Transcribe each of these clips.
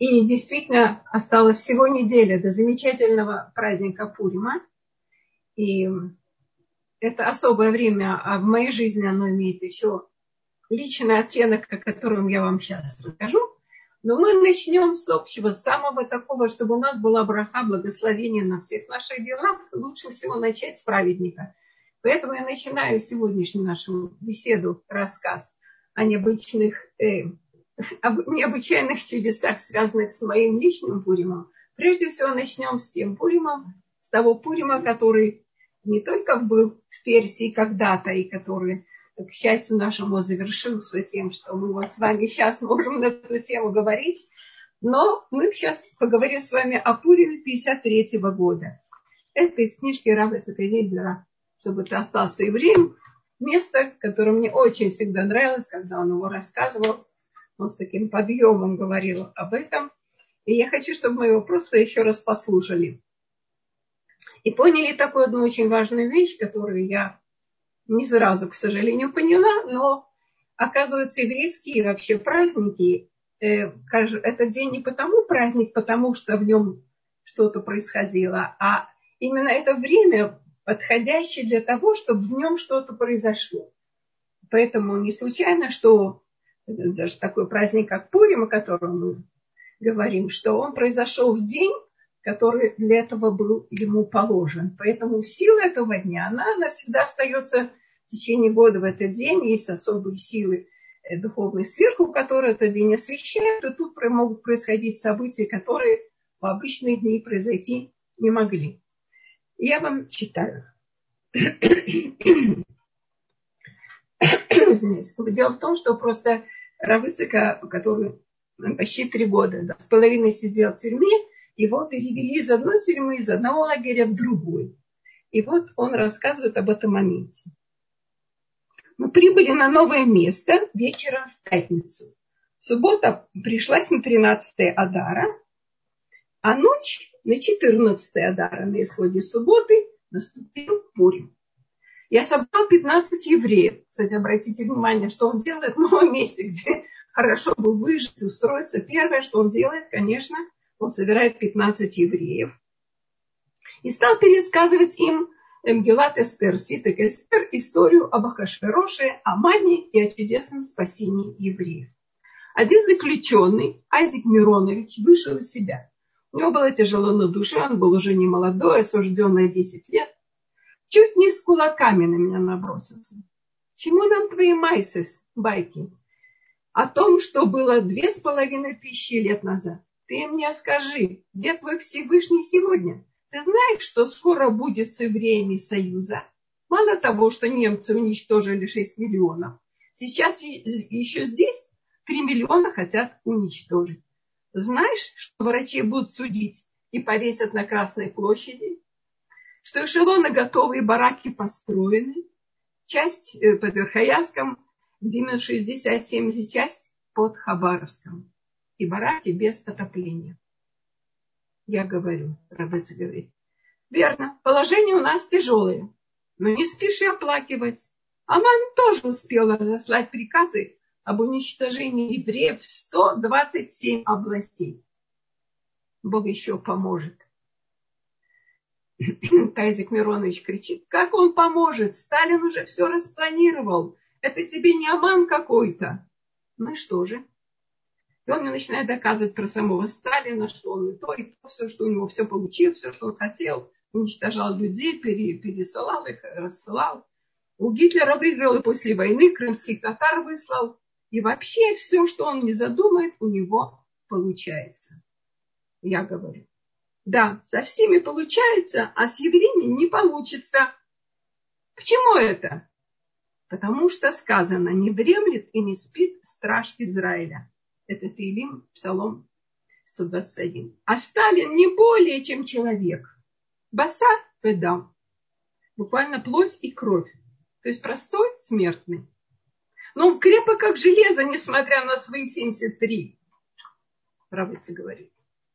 И действительно осталось всего неделя до замечательного праздника Пурима. И это особое время, а в моей жизни оно имеет еще личный оттенок, о котором я вам сейчас расскажу. Но мы начнем с общего, с самого такого, чтобы у нас была браха, благословение на всех наших делах. Лучше всего начать с праведника. Поэтому я начинаю сегодняшнюю нашу беседу, рассказ о необычайных чудесах, связанных с моим личным Пуримом. Прежде всего начнем с тем Пуримом, с того Пурима, который не только был в Персии когда-то, и который, к счастью нашему, завершился тем, что мы вот с вами сейчас можем на эту тему говорить, но мы сейчас поговорим с вами о Пуриме 53-го года. Это из книжки Рава Ицхака Зильбера «Чтобы ты остался евреем», место, которое мне очень всегда нравилось, когда он его рассказывал. Он с таким подъемом говорил об этом. И я хочу, чтобы мы его просто еще раз послушали. И поняли такую одну очень важную вещь, которую я не сразу, к сожалению, поняла, но, оказывается, еврейские вообще праздники, этот день не потому праздник, потому что в нем что-то происходило, а именно это время подходящее для того, чтобы в нем что-то произошло. Поэтому не случайно, что даже такой праздник, как Пурим, о котором мы говорим, что он произошел в день, который для этого был ему положен. Поэтому сила этого дня, она навсегда остается в течение года в этот день. Есть особые силы духовной сверху, которые этот день освещают. И тут могут происходить события, которые в обычные дни произойти не могли. Я вам читаю. Дело в том, что просто Рав Ицхак, который почти 3 года, 2,5 сидел в тюрьме, его перевели из одной тюрьмы, из одного лагеря в другой. И вот он рассказывает об этом моменте. Мы прибыли на новое место вечером в пятницу. Суббота пришлась на 13 Адара, а ночь на 14 Адара, на исходе субботы, наступил Пурим. Я собрал 15 евреев. Кстати, обратите внимание, что он делает в новом месте, где хорошо бы выжить и устроиться. Первое, что он делает, конечно, он собирает 15 евреев. И стал пересказывать им Мегилат Эстер, свиток Эстер, историю об Ахашвероше, о Мане и о чудесном спасении евреев. Один заключенный, Айзек Миронович, вышел из себя. У него было тяжело на душе, он был уже не молодой, осужден на 10 лет. Чуть не с кулаками на меня набросился. Чему нам твои байки? О том, что было 2500 лет назад. Ты мне скажи, где твой Всевышний сегодня? Ты знаешь, что скоро будет с евреями союза? Мало того, что немцы уничтожили 6 миллионов. Сейчас еще здесь 3 миллиона хотят уничтожить. Знаешь, что врачи будут судить и повесят на Красной площади? Что эшелоны готовы и бараки построены. Часть под Верхоянском, где минус 60-70, часть под Хабаровском. И бараки без отопления. Я говорю, Рав Ицхак говорит, верно, положение у нас тяжелое, но не спеши оплакивать. Аман тоже успел разослать приказы об уничтожении евреев в 127 областей. Бог еще поможет. Айзек Миронович кричит, как он поможет? Сталин уже все распланировал. Это тебе не Аман какой-то. Ну и что же? И он мне начинает доказывать про самого Сталина, что он и то, все, что у него все получил, все, что он хотел. Уничтожал людей, пересылал их, рассылал. У Гитлера выиграл и после войны, крымских татар выслал. И вообще все, что он не задумает, у него получается. Я говорю. Да, со всеми получается, а с евреями не получится. Почему это? Потому что сказано, не дремлет и не спит страж Израиля. Это Теилим, Псалом 121. А Сталин не более, чем человек. Басар ведам. Буквально плоть и кровь. То есть простой смертный. Но он крепок, как железо, несмотря на свои 73. Рав Ицхак говорит.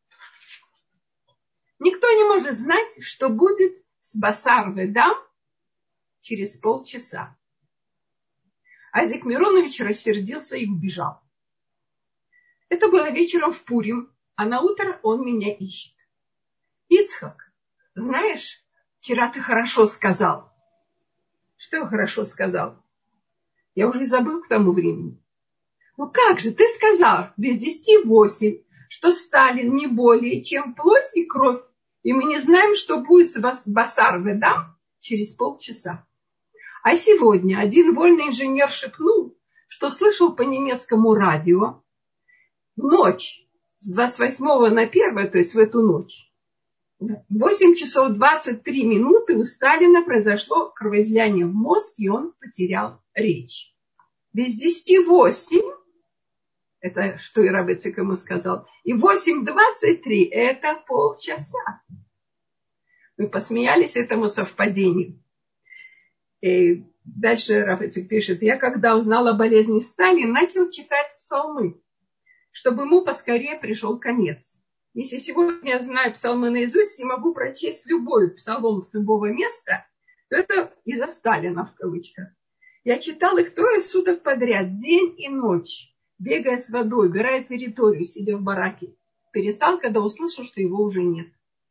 Никто не может знать, что будет с Басар ведам через полчаса. Айзек Миронович рассердился и убежал. Это было вечером в Пурим, а на утро он меня ищет. Ицхак, знаешь, вчера ты хорошо сказал. Что я хорошо сказал? Я уже и забыл к тому времени. Ну как же, ты сказал без 10:08, что Сталин не более чем плоть и кровь, и мы не знаем, что будет с Басар Ведам через полчаса. А сегодня один вольный инженер шепнул, что слышал по немецкому радио в ночь с 28 на 1, то есть в эту ночь, в 8 часов 23 минуты у Сталина произошло кровоизлияние в мозг, и он потерял речь. Без 10:08, это что и рав Ицхак ему сказал, и 8:23 это полчаса. Мы посмеялись этому совпадению. И дальше рав Ицхак пишет, я когда узнал о болезни Сталина, начал читать псалмы, чтобы ему поскорее пришел конец. Если сегодня я знаю псалмы наизусть и могу прочесть любой псалом с любого места, то это из-за Сталина в кавычках. Я читал их 3 суток подряд, день и ночь, бегая с водой, убирая территорию, сидя в бараке. Перестал, когда услышал, что его уже нет.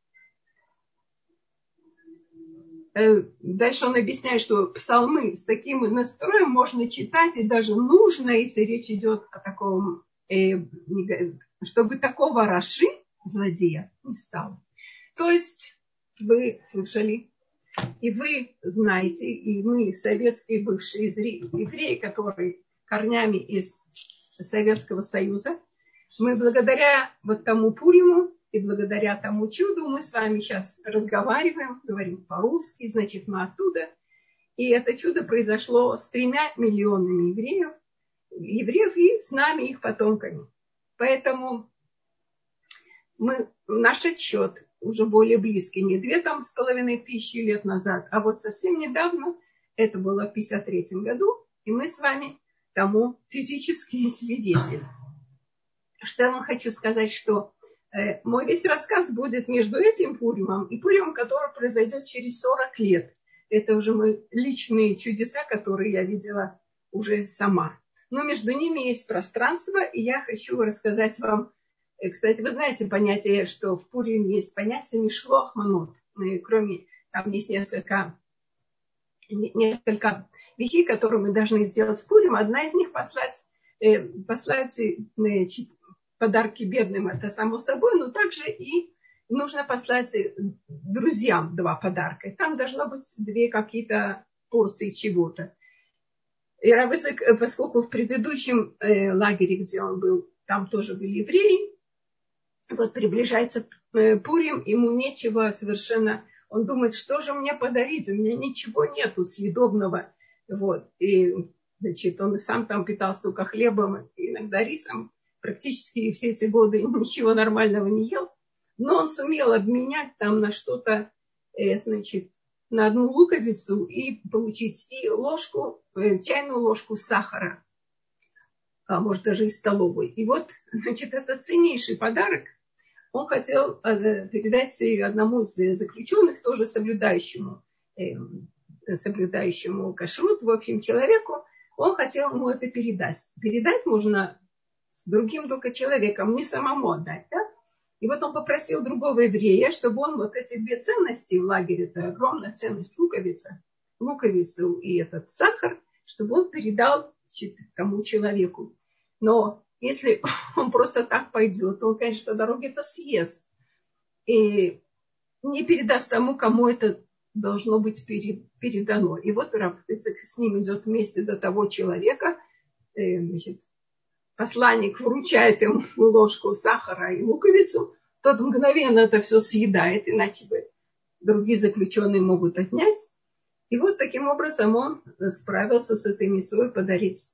Дальше он объясняет, что псалмы с таким настроем можно читать, и даже нужно, если речь идет о таком, чтобы такого раши, злодея, не стало. То есть вы слышали, и вы знаете, и мы, советские бывшие евреи, которые корнями из Советского Союза, мы благодаря вот тому Пуриму и благодаря тому чуду мы с вами сейчас разговариваем, говорим по-русски, значит, мы оттуда. И это чудо произошло с 3 миллионами евреев и с нами, их потомками. Поэтому наш отсчет уже более близкий, не 2500 лет назад, а вот совсем недавно, это было в 1953 году, и мы с вами тому физические свидетели. Что я вам хочу сказать, что мой весь рассказ будет между этим Пуримом и Пуримом, который произойдет через 40 лет. Это уже мои личные чудеса, которые я видела уже сама. Но между ними есть пространство, и я хочу рассказать вам. Кстати, вы знаете понятие, что в Пурим есть понятие мишлох манот. Кроме, там есть несколько вещей, которые мы должны сделать в Пурим. Одна из них послать подарки бедным, это само собой, но также и нужно послать друзьям 2 подарка. Там должно быть 2 какие-то порции чего-то. И рав Ицхак, поскольку в предыдущем лагере, где он был, там тоже были евреи, вот приближается Пурим, ему нечего совершенно, он думает, что же мне подарить, у меня ничего нету съедобного. Вот. И, значит, он сам там питался только хлебом, иногда рисом, практически все эти годы ничего нормального не ел, но он сумел обменять там на что-то, значит, на 1 луковицу и получить и ложку, чайную ложку сахара, а может даже и столовой. И вот, значит, это ценнейший подарок. Он хотел передать одному из заключенных, тоже соблюдающему кашрут, в общем, человеку. Он хотел ему это передать. Передать можно с другим только человеком, не самому отдать, да? И вот он попросил другого еврея, чтобы он вот эти 2 ценности в лагере, это огромная ценность луковицу и этот сахар, чтобы он передал тому человеку. Но если он просто так пойдет, он, конечно, по дороге это съест. И не передаст тому, кому это должно быть передано. И вот рав Ицхак с ним идет вместе до того человека. Значит, посланник вручает ему ложку сахара и луковицу. Тот мгновенно это все съедает, иначе бы другие заключенные могут отнять. И вот таким образом он справился с этой мицвой подарить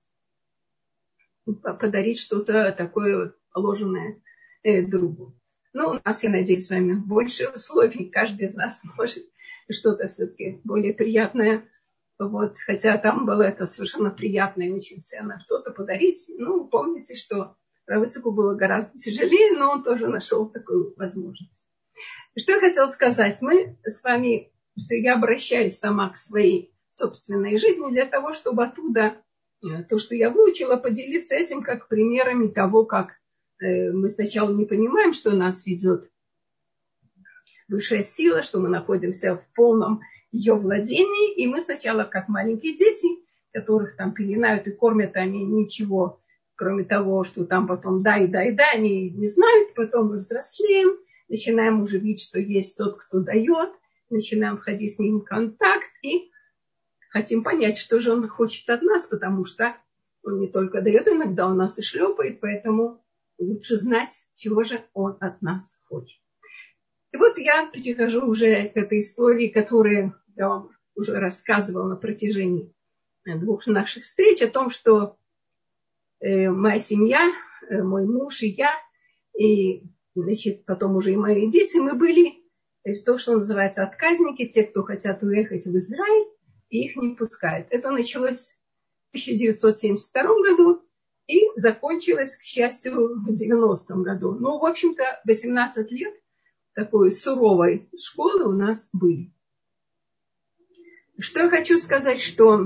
что-то такое положенное другу. Ну, у нас, я надеюсь, с вами больше условий. Каждый из нас может что-то все-таки более приятное. Вот, хотя там было это совершенно приятно и очень ценно что-то подарить. Ну, помните, что рав Ицхаку было гораздо тяжелее, но он тоже нашел такую возможность. Что я хотела сказать? Мы с вами, я обращаюсь сама к своей собственной жизни для того, чтобы оттуда то, что я выучила, поделиться этим как примерами того, как мы сначала не понимаем, что нас ведет высшая сила, что мы находимся в полном ее владении, и мы сначала, как маленькие дети, которых там пеленают и кормят, они ничего, кроме того, что там потом дай, они не знают, потом мы взрослеем, начинаем уже видеть, что есть тот, кто дает, начинаем входить с ним в контакт и хотим понять, что же он хочет от нас, потому что он не только дает, иногда он нас и шлепает, поэтому лучше знать, чего же он от нас хочет. И вот я перехожу уже к этой истории, которую я вам уже рассказывала на протяжении 2 наших встреч, о том, что моя семья, мой муж и я, и значит, потом уже и мои дети, мы были то, что называется отказники, те, кто хотят уехать в Израиль, и их не пускают. Это началось в 1972 году и закончилось, к счастью, в 90-м году. Ну, в общем-то, 18 лет такой суровой школы у нас были. Что я хочу сказать, что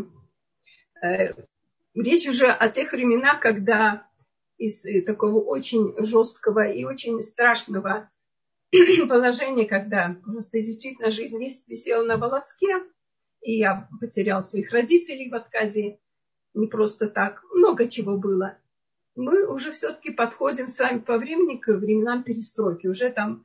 речь уже о тех временах, когда из такого очень жесткого и очень страшного положения, когда просто действительно жизнь висела на волоске, и я потерял своих родителей в отказе, не просто так, много чего было. Мы уже все-таки подходим с вами по времени к временам перестройки. Уже там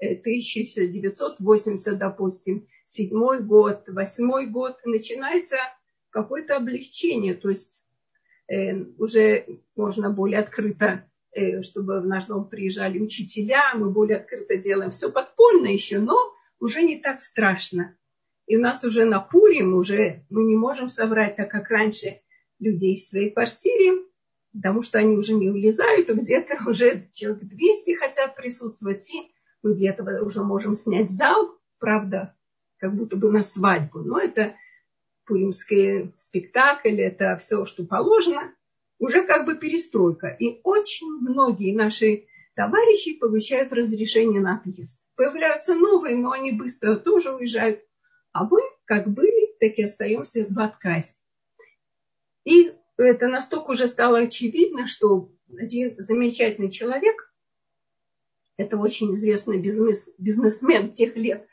1980, допустим, 7 год, 8 год, начинается какое-то облегчение. То есть уже можно более открыто, чтобы в наш дом приезжали учителя, мы более открыто делаем все подпольно еще, но уже не так страшно. И у нас уже на Пурим уже мы не можем собрать, так как раньше, людей в своей квартире, потому что они уже не улезают, и где-то уже человек 200 хотят присутствовать, и мы для этого уже можем снять зал, правда, как будто бы на свадьбу, но это пуримский спектакль, это все, что положено, уже как бы перестройка. И очень многие наши товарищи получают разрешение на отъезд. Появляются новые, но они быстро тоже уезжают. А мы, как были, так и остаемся в отказе. И это настолько уже стало очевидно, что один замечательный человек, это очень известный бизнесмен тех лет,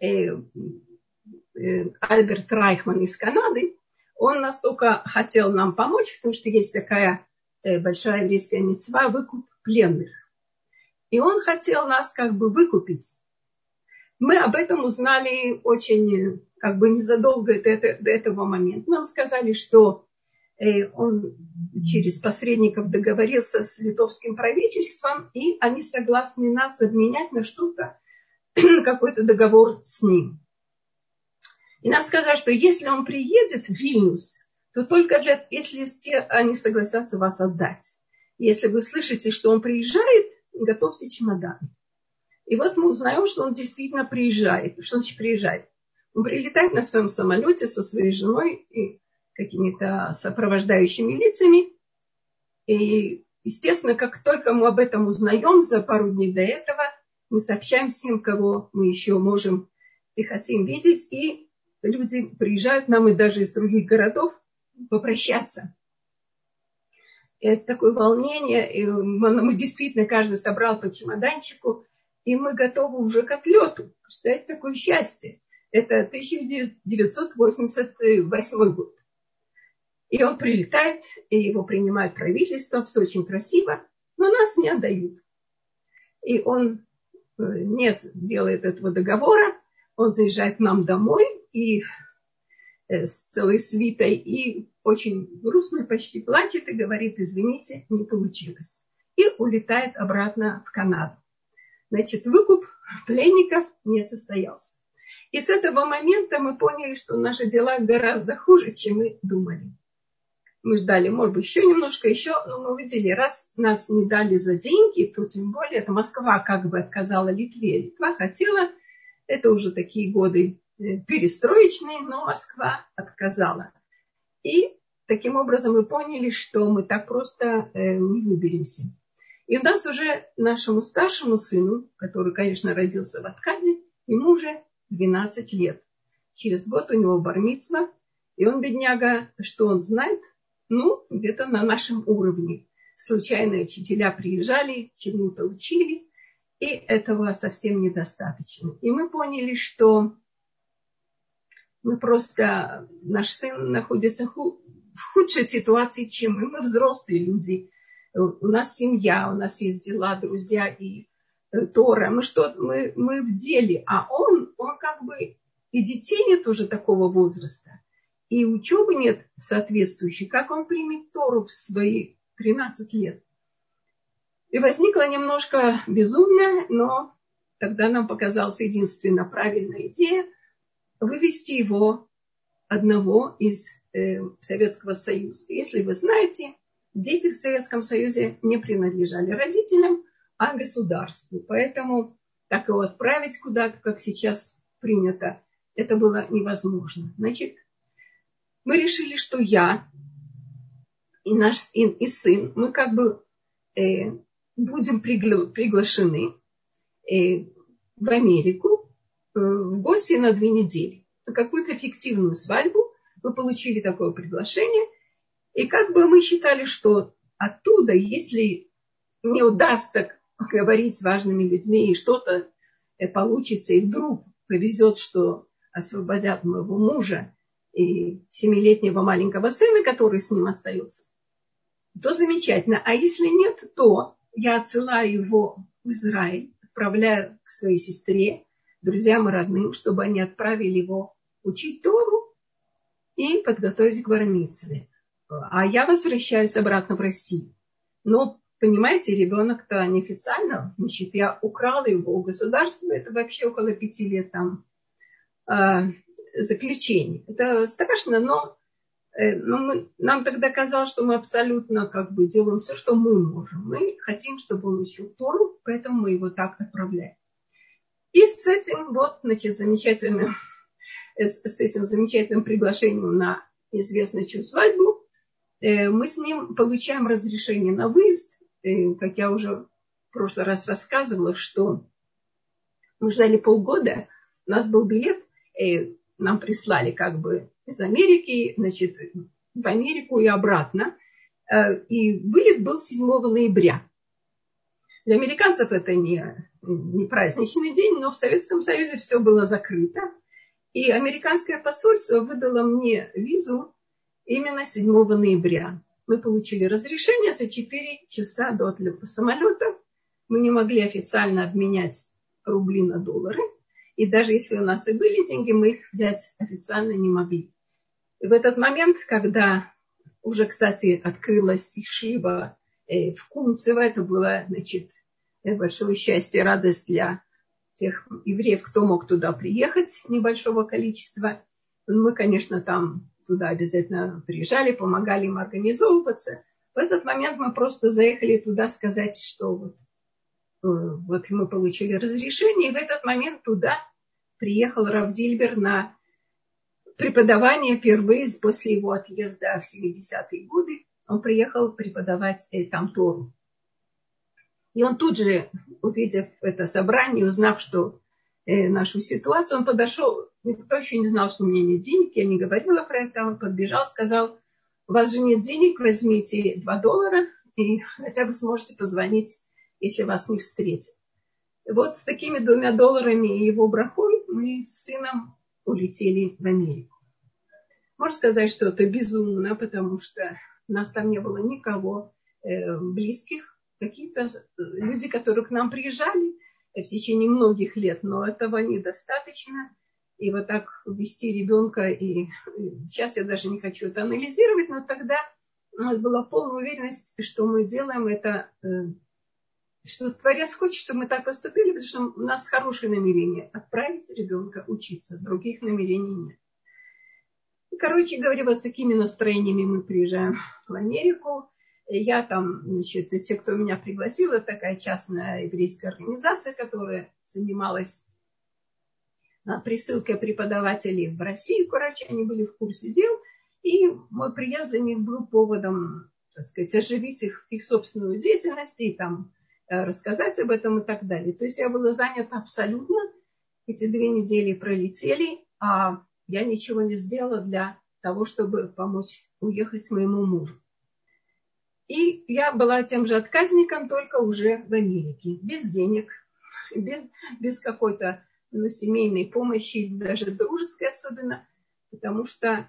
Альберт Райхман из Канады, он настолько хотел нам помочь, потому что есть такая большая еврейская мицва — выкуп пленных. И он хотел нас как бы выкупить. Мы об этом узнали очень как бы незадолго до этого момента. Нам сказали, что он через посредников договорился с литовским правительством, и они согласны нас обменять на что-то, какой-то договор с ним. И нам сказали, что если он приедет в Вильнюс, то только если они согласятся вас отдать. Если вы слышите, что он приезжает, готовьте чемоданы. И вот мы узнаем, что он действительно приезжает. Что значит приезжает? Он прилетает на своем самолете со своей женой и какими-то сопровождающими лицами. И, естественно, как только мы об этом узнаем за пару дней до этого, мы сообщаем всем, кого мы еще можем и хотим видеть. И люди приезжают к нам и даже из других городов попрощаться. Это такое волнение. И мы действительно, каждый собрал по чемоданчику, и мы готовы уже к отлету. Представляете, такое счастье. Это 1988 год. И он прилетает, и его принимает правительство, все очень красиво, но нас не отдают. И он не делает этого договора, он заезжает к нам домой и с целой свитой, и очень грустно, почти плачет и говорит: извините, не получилось. И улетает обратно в Канаду. Значит, выкуп пленников не состоялся. И с этого момента мы поняли, что наши дела гораздо хуже, чем мы думали. Мы ждали, может быть, еще немножко, но мы увидели, раз нас не дали за деньги, то тем более, это Москва как бы отказала Литве. Литва хотела, это уже такие годы перестроечные, но Москва отказала. И таким образом мы поняли, что мы так просто не выберемся. И у нас уже нашему старшему сыну, который, конечно, родился в отказе, ему уже 12 лет. Через год у него бар-мицва, и он, бедняга, что он знает? Ну, где-то на нашем уровне. случайные учителя приезжали, чему-то учили, и этого совсем недостаточно. И мы поняли, что наш сын находится в худшей ситуации, чем мы. Мы взрослые люди. У нас семья, у нас есть дела, друзья и Тора. Мы в деле, а он как бы и детей нет уже такого возраста, и учебы нет соответствующей. Как он примет Тору в свои 13 лет? И возникла немножко безумная, но тогда нам показалась единственно правильная идея вывести его одного из Советского Союза. Если вы знаете, дети в Советском Союзе не принадлежали родителям, а государству. Поэтому так его отправить куда-то, как сейчас принято, это было невозможно. Значит, мы решили, что я и наш сын, мы как бы будем приглашены в Америку в гости на 2 недели. На какую-то фиктивную свадьбу. Мы получили такое приглашение. И как бы мы считали, что оттуда, если не удастся говорить с важными людьми, и что-то получится, и вдруг повезет, что освободят моего мужа и 7-летнего маленького сына, который с ним остается, то замечательно. А если нет, то я отсылаю его в Израиль, отправляю к своей сестре, друзьям и родным, чтобы они отправили его учить Тору и подготовить к бар-мицве. А я возвращаюсь обратно в Россию. Но, понимаете, ребенок-то неофициально, значит, я украла его у государства, это вообще около 5 лет там заключения. Это страшно, но нам тогда казалось, что мы абсолютно как бы делаем все, что мы можем. Мы хотим, чтобы он учил Тору, поэтому мы его так отправляем. И с этим замечательным приглашением на известную свадьбу мы с ним получаем разрешение на выезд. Как я уже в прошлый раз рассказывала, что мы ждали полгода, у нас был билет, нам прислали как бы из Америки, значит, в Америку и обратно. И вылет был 7 ноября. Для американцев это не праздничный день, но в Советском Союзе все было закрыто. И американское посольство выдало мне визу именно 7 ноября. Мы получили разрешение за 4 часа до отлета самолета. Мы не могли официально обменять рубли на доллары. И даже если у нас и были деньги, мы их взять официально не могли. И в этот момент, когда уже, кстати, открылась Ишива в Кунцево, это было, значит, большое счастье и радость для тех евреев, кто мог туда приехать, небольшого количества. Мы, конечно, там туда обязательно приезжали, помогали им организовываться. В этот момент мы просто заехали туда сказать, что вот мы получили разрешение. И в этот момент туда приехал Рав Зильбер на преподавание впервые после его отъезда в 70-е годы. Он приехал преподавать там Тору. И он тут же, увидев это собрание, узнав, что нашу ситуацию, он подошел, никто еще не знал, что у меня нет денег, я не говорила про это, он подбежал, сказал: у вас же нет денег, возьмите $2 и хотя бы сможете позвонить, если вас не встретят. И вот с такими $2 и его брахой мы с сыном улетели в Америку. Можно сказать, что это безумно, потому что у нас там не было никого близких, какие-то люди, которые к нам приезжали в течение многих лет, но этого недостаточно. И вот так вести ребенка, и сейчас я даже не хочу это анализировать, но тогда у нас была полная уверенность, что мы делаем это, что Творец хочет, чтобы мы так поступили, потому что у нас хорошее намерение отправить ребенка учиться, других намерений нет. И, короче говоря, вот с такими настроениями мы приезжаем в Америку. Я там, значит, те, кто меня пригласил, это такая частная еврейская организация, которая занималась присылкой преподавателей в Россию. Короче, они были в курсе дел. И мой приезд для них был поводом, так сказать, оживить их собственную деятельность и там рассказать об этом и так далее. То есть я была занята абсолютно. Эти 2 недели пролетели, а я ничего не сделала для того, чтобы помочь уехать моему мужу. И я была тем же отказником, только уже в Америке. Без денег, без какой-то семейной помощи, даже дружеской особенно, потому что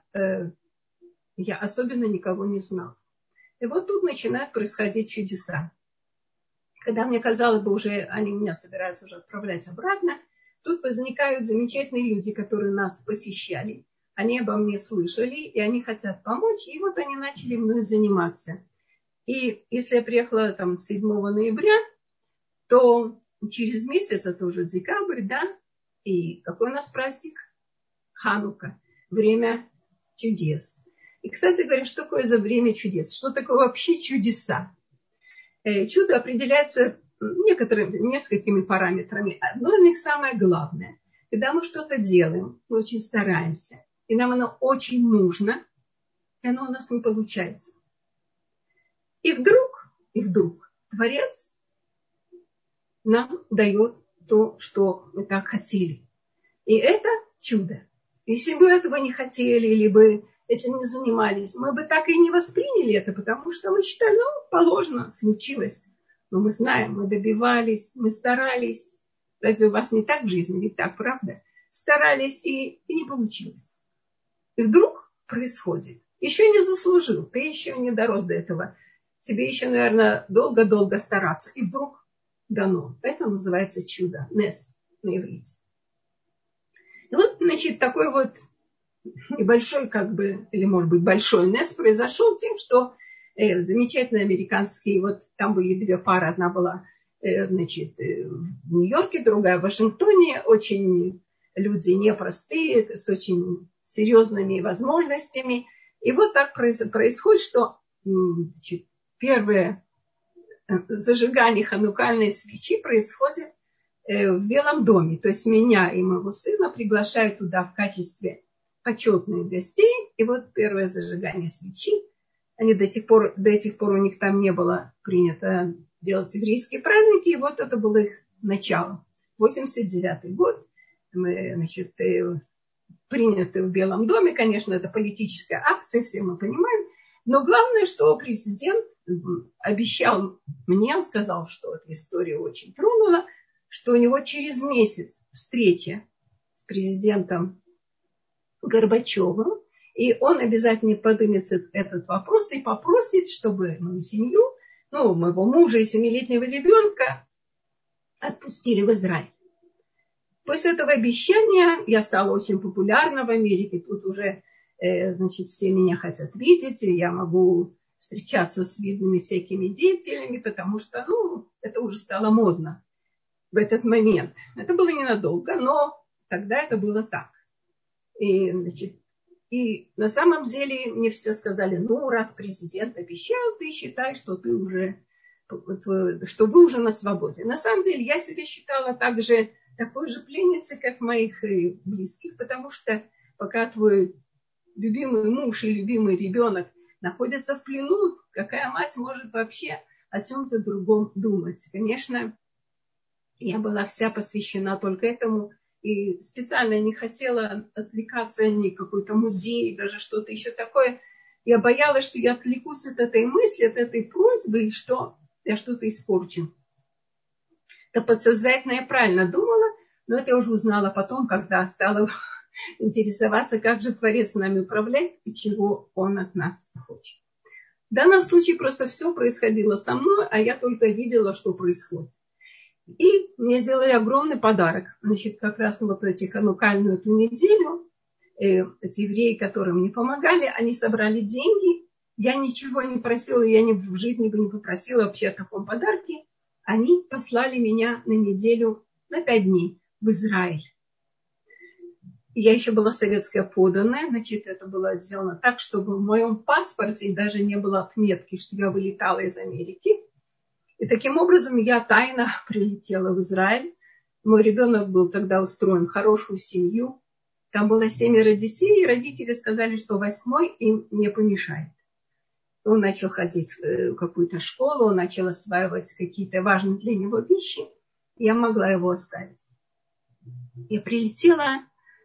я особенно никого не знала. И вот тут начинают происходить чудеса. Когда мне казалось бы, уже они меня собираются уже отправлять обратно, тут возникают замечательные люди, которые нас посещали. Они обо мне слышали, и они хотят помочь, и вот они начали мной заниматься. И если я приехала там 7 ноября, то через месяц, это уже декабрь, да, и какой у нас праздник? Ханука, время чудес. И, кстати говоря, что такое за время чудес? Что такое вообще чудеса? Чудо определяется несколькими параметрами. Одно из них самое главное. Когда мы что-то делаем, мы очень стараемся, и нам оно очень нужно, и оно у нас не получается. И вдруг Творец нам дает то, что мы так хотели. И это чудо. Если бы этого не хотели, или бы этим не занимались, мы бы так и не восприняли это, потому что мы считали, положено, случилось. Но мы знаем, мы добивались, мы старались. Разве у вас не так в жизни? Ведь так, правда? Старались, и не получилось. И вдруг происходит. Еще не заслужил, ты еще не дорос до этого. Тебе еще, наверное, долго-долго стараться. И вдруг дано. Это называется чудо. Нес на иврите. И вот, значит, такой вот небольшой, или, может быть, большой нес произошел тем, что замечательные американские, вот там были две пары, одна была, значит, в Нью-Йорке, другая в Вашингтоне, очень люди непростые, с очень серьезными возможностями. И вот так происходит, что, значит, первое зажигание ханукальной свечи происходит в Белом доме. То есть меня и моего сына приглашают туда в качестве почетных гостей. И вот первое зажигание свечи. Они до тех пор у них там не было принято делать еврейские праздники. И вот это было их начало. 89-й год. Мы, значит, приняты в Белом доме. Конечно, это политическая акция, все мы понимаем. Но главное, что президент обещал мне, он сказал, что эта история очень тронула, что у него через месяц встреча с президентом Горбачевым, и он обязательно поднимет этот вопрос и попросит, чтобы мою семью, моего мужа и 7-летнего ребенка отпустили в Израиль. После этого обещания я стала очень популярна в Америке. Тут уже, значит, все меня хотят видеть, и я могу встречаться с видными всякими деятелями, потому что, это уже стало модно в этот момент. Это было ненадолго, но тогда это было так. И, значит, и на самом деле мне все сказали, раз президент обещал, ты считай, что ты уже, что вы уже на свободе. На самом деле я себя считала такой же пленницей, как моих близких, потому что пока твой любимый муж и любимый ребенок находятся в плену, какая мать может вообще о чем-то другом думать? Конечно, я была вся посвящена только этому и специально не хотела отвлекаться ни какой-то музей, даже что-то еще такое. Я боялась, что я отвлекусь от этой мысли, от этой просьбы, и что я что-то испорчу. Это подсознательно я правильно думала, но это я уже узнала потом, когда стала интересоваться, как же Творец нами управляет и чего он от нас хочет. В данном случае просто все происходило со мной, а я только видела, что происходит. И мне сделали огромный подарок. Значит, как раз вот эти ханукальную эту неделю, эти евреи, которые мне помогали, они собрали деньги. Я ничего не просила, я в жизни бы не попросила вообще о таком подарке. Они послали меня на неделю, на 5 дней в Израиль. Я еще была советская подданная, значит, это было сделано так, чтобы в моем паспорте даже не было отметки, что я вылетала из Америки. И таким образом я тайно прилетела в Израиль. Мой ребенок был тогда устроен в хорошую семью. Там было 7 детей, и родители сказали, что 8-й им не помешает. Он начал ходить в какую-то школу, он начал осваивать какие-то важные для него вещи. Я могла его оставить. Я прилетела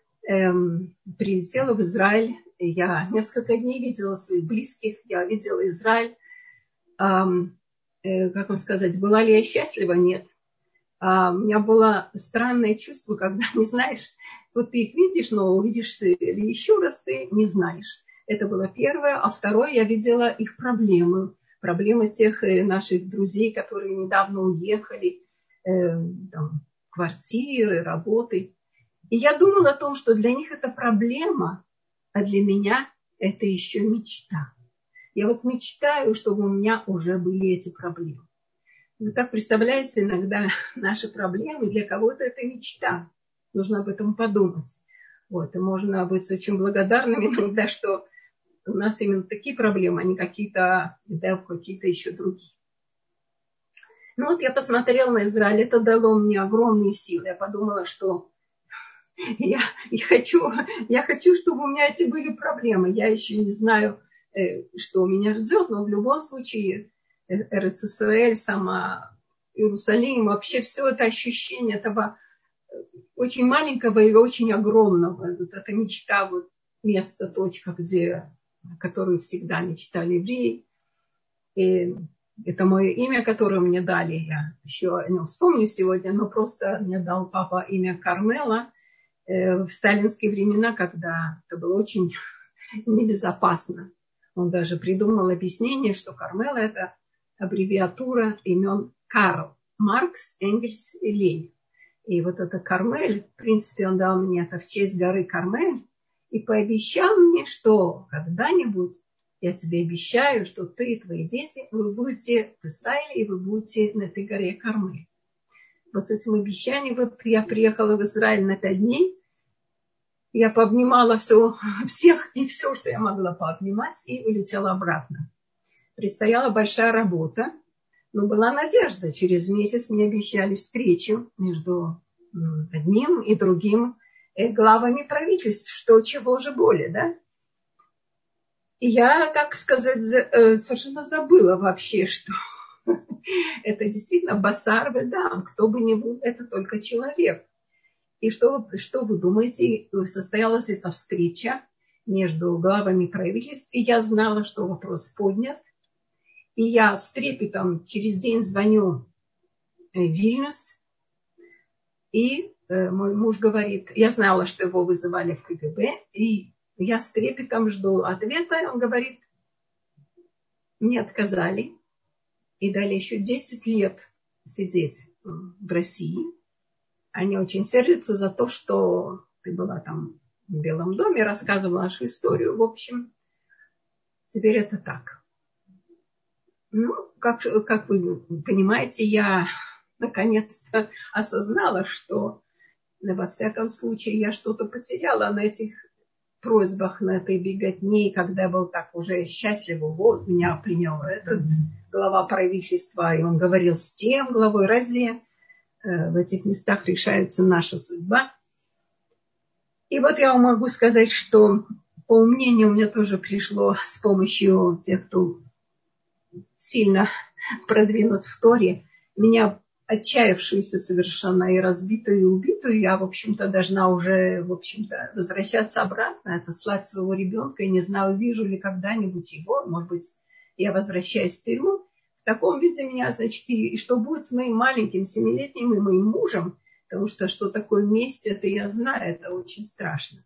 в Израиль. Я несколько дней видела своих близких, я видела Израиль. как вам сказать, была ли я счастлива? Нет. У меня было странное чувство, когда не знаешь, вот ты их видишь, но увидишь ли еще раз, ты не знаешь. Это было первое. А второе, я видела их проблемы. Проблемы тех наших друзей, которые недавно уехали, там, квартиры, работы. И я думала о том, что для них это проблема, а для меня это еще мечта. Я вот мечтаю, чтобы у меня уже были эти проблемы. Вы так представляете, иногда наши проблемы, для кого-то это мечта. Нужно об этом подумать. Вот. И можно быть очень благодарными иногда, что у нас именно такие проблемы, а не какие-то, да, какие-то еще другие. Ну вот я посмотрела на Израиль, это дало мне огромные силы. Я подумала, что я хочу, чтобы у меня эти были проблемы. Я еще не знаю, что меня ждет, но в любом случае Эрец Исраэль, сама Иерусалим, вообще все это ощущение этого очень маленького и очень огромного. Вот эта мечта, вот место, точка, которую всегда мечтали евреи. И это мое имя, которое мне дали. Я еще о нем вспомню сегодня, но просто мне дал папа имя Кармела в сталинские времена, когда это было очень небезопасно. Он даже придумал объяснение, что Кармела – это аббревиатура имен Карл, Маркс, Энгельс и Ленин. И вот это Кармель, в принципе, он дал мне это в честь горы Кармель и пообещал мне, что когда-нибудь я тебе обещаю, что ты и твои дети, вы будете в Израиле, и вы будете на этой горе Кармель. Вот с этим обещанием, вот я приехала в Израиль на 5 дней, я пообнимала всех и все, что я могла пообнимать, и улетела обратно. Предстояла большая работа, но была надежда. Через месяц мне обещали встречу между одним и другим главами правительств, что чего же более, да? И я, так сказать, совершенно забыла вообще, что это действительно басар ведам, кто бы ни был, это только человек. И что вы думаете, состоялась эта встреча между главами правительств, и я знала, что вопрос поднят. И я с трепетом через день звоню в Вильнюс, и мой муж говорит, я знала, что его вызывали в КГБ, и я с трепетом жду ответа, и он говорит, мне отказали, и дали еще 10 лет сидеть в России. Они очень сердятся за то, что ты была там в Белом доме, рассказывала нашу историю. В общем, теперь это так. Ну, как вы понимаете, я наконец-то осознала, что во всяком случае я что-то потеряла на этих просьбах, на этой беготне, когда я был так уже счастлив, вот меня принял этот глава правительства, и он говорил с тем главой, разве в этих местах решается наша судьба? И вот я вам могу сказать, что поумнение у меня тоже пришло с помощью тех, кто сильно продвинут в Торе. Меня отчаявшуюся совершенно и разбитую, и убитую, я, в общем-то, должна уже, в общем-то, возвращаться обратно, отослать своего ребенка. И не знаю, увижу ли когда-нибудь его. Может быть, я возвращаюсь в тюрьму. В таком виде меня, значит, и что будет с моим маленьким 7-летним и моим мужем, потому что такое месть, это я знаю, это очень страшно.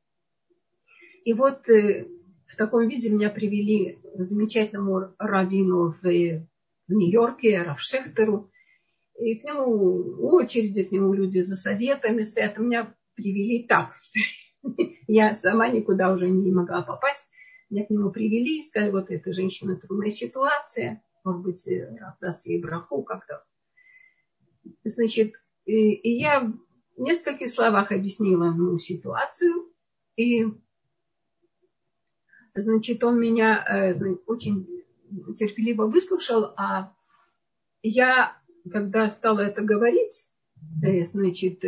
И вот в таком виде меня привели к замечательному раввину в Нью-Йорке, Рав Шехтеру. И к нему очереди, к нему люди за советами стоят. Меня привели так, что я сама никуда уже не могла попасть. Меня к нему привели и сказали, вот эта женщина, трудная ситуация. Может быть, даст ей браху как-то. Значит, и я в нескольких словах объяснила ему ситуацию. И, значит, он меня очень терпеливо выслушал. А я, когда стала это говорить, значит,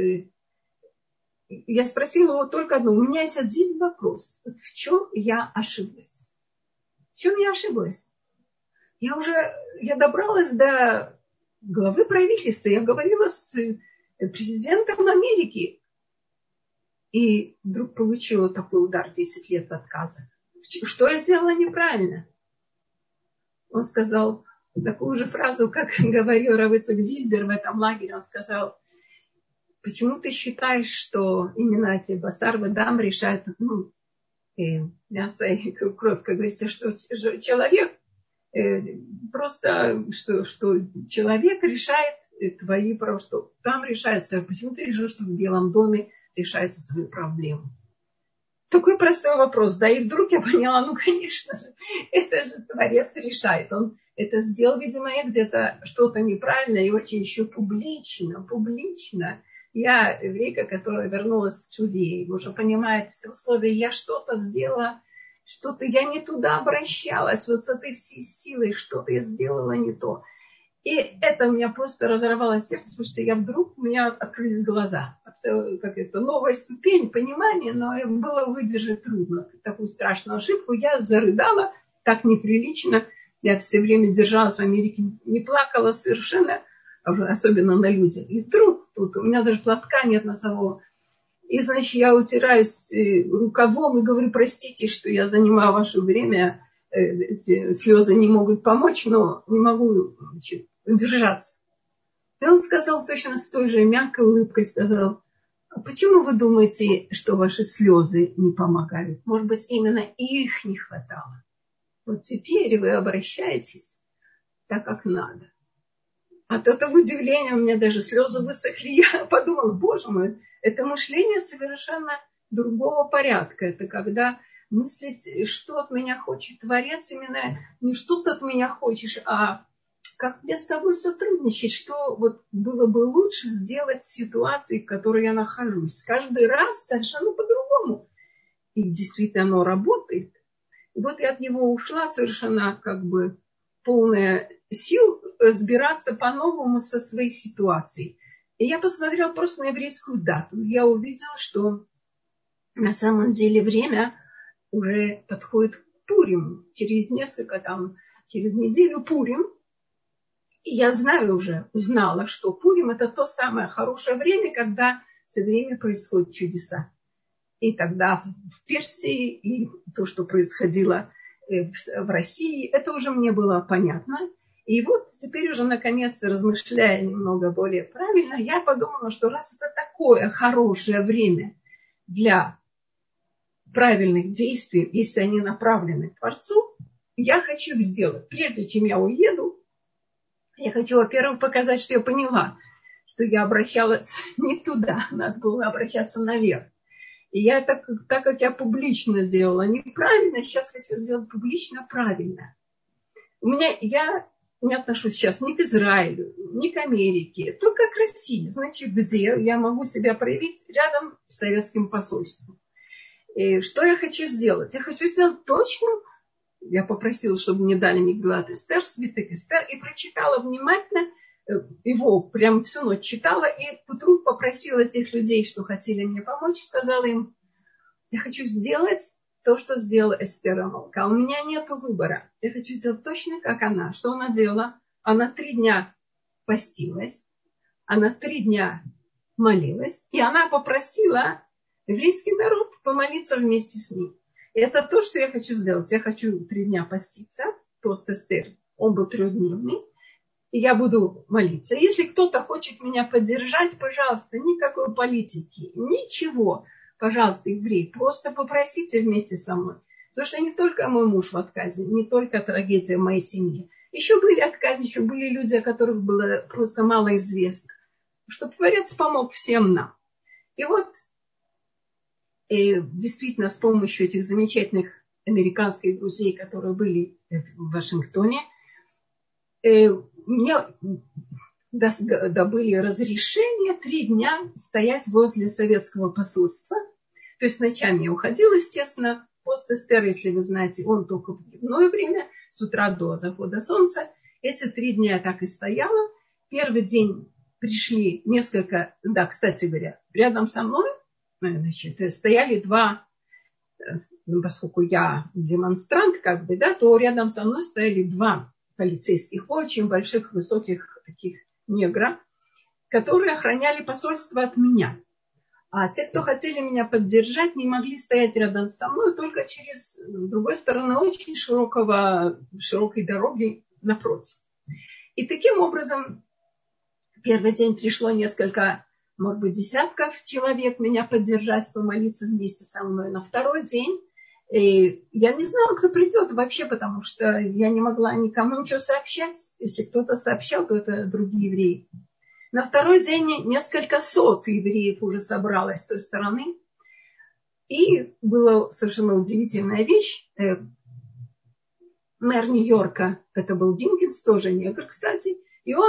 я спросила его только одно. У меня есть один вопрос. В чем я ошиблась? В чем я ошиблась? Я добралась до главы правительства. Я говорила с президентом Америки. И вдруг получила такой удар, 10 лет отказа. Что я сделала неправильно? Он сказал, такую же фразу, как говорил Рав Ицхак Зильбер в этом лагере. Он сказал: почему ты считаешь, что именно эти басар вадам решают, мясо и кровь, как говорится, что человек просто, что человек решает твои права, что там решается. Почему ты решил, что в Белом доме решаются твои проблемы? Такой простой вопрос, да, и вдруг я поняла, конечно же, это же Творец решает. Он это сделал, видимо, я где-то что-то неправильно и очень еще публично. Я еврейка, которая вернулась к Чуве, уже понимает все условия, я что-то сделала, что-то я не туда обращалась, вот с этой всей силой, что-то я сделала не то. И это у меня просто разорвало сердце, потому что у меня открылись глаза. Как это, новая ступень понимания, но было выдержать трудно. Такую страшную ошибку я зарыдала, так неприлично. Я все время держалась в Америке, не плакала совершенно, особенно на людях. И вдруг тут у меня даже платка нет носового. И, значит, я утираюсь рукавом и говорю: простите, что я занимаю ваше время. Эти слезы не могут помочь, но не могу удержаться. И он сказал точно с той же мягкой улыбкой, сказал: а почему вы думаете, что ваши слезы не помогают? Может быть, именно их не хватало. Вот теперь вы обращаетесь так, как надо. От этого удивления у меня даже слезы высохли. Я подумала: боже мой, это мышление совершенно другого порядка. Это когда мыслить, что от меня хочет Творец, именно не что ты от меня хочешь, а как мне с тобой сотрудничать, что вот было бы лучше сделать в ситуации, в которой я нахожусь. Каждый раз совершенно по-другому. И действительно оно работает. И вот я от него ушла совершенно полная сил разбираться по-новому со своей ситуацией. И я посмотрела просто на еврейскую дату. Я увидела, что на самом деле время уже подходит к Пуриму. Через неделю Пурим. И я узнала, что Пурим — это то самое хорошее время, когда с евреями происходят чудеса. И тогда в Персии, и то, что происходило в России, это уже мне было понятно. И вот теперь уже, наконец, размышляя немного более правильно, я подумала, что раз это такое хорошее время для правильных действий, если они направлены к Творцу, я хочу их сделать. Прежде чем я уеду, я хочу, во-первых, показать, что я поняла, что я обращалась не туда, надо было обращаться наверх. И я так как я публично сделала неправильно, сейчас хочу сделать публично правильно. Я не отношусь сейчас ни к Израилю, ни к Америке, только к России. Значит, где я могу себя проявить? Рядом с советским посольством. И что я хочу сделать? Я хочу сделать точно. Я попросила, чтобы мне дали Мигдалат Эстер, свиток Эстер, и прочитала внимательно его, прям всю ночь читала, и утру попросила тех людей, что хотели мне помочь, сказала им: я хочу сделать то, что сделала Эстер Амалка. У меня нет выбора. Я хочу сделать точно, как она. Что она делала? Она 3 дня постилась, она 3 дня молилась, и она попросила еврейский народ помолиться вместе с ним. И это то, что я хочу сделать. Я хочу 3 дня поститься, пост Эстер, он был 3-дневный, и я буду молиться. Если кто-то хочет меня поддержать, пожалуйста, никакой политики, ничего. Пожалуйста, евреи, просто попросите вместе со мной. Потому что не только мой муж в отказе, не только трагедия моей семьи. Еще были отказы, еще были люди, о которых было просто мало известно. Чтобы Творец помог всем нам. И вот действительно с помощью этих замечательных американских друзей, которые были в Вашингтоне, мне добыли разрешение 3 дня стоять возле советского посольства. То есть ночами я уходила, естественно. Пост Эстер, если вы знаете, он только в дневное время, с утра до захода солнца. Эти 3 дня я так и стояла. Первый день пришли несколько, кстати говоря, рядом со мной, стояли 2, поскольку я демонстрант, то рядом со мной стояли 2 полицейских, очень больших, высоких таких негра, которые охраняли посольство от меня. А те, кто хотели меня поддержать, не могли стоять рядом со мной, только с другой стороны очень широкой дороги напротив. И таким образом, первый день пришло несколько, может быть, десятков человек меня поддержать, помолиться вместе со мной. На второй день я не знала, кто придет вообще, потому что я не могла никому ничего сообщать. Если кто-то сообщал, то это другие евреи. На второй день несколько сот евреев уже собралось с той стороны. И была совершенно удивительная вещь. Мэр Нью-Йорка, это был Динкинс, тоже негр, кстати, и он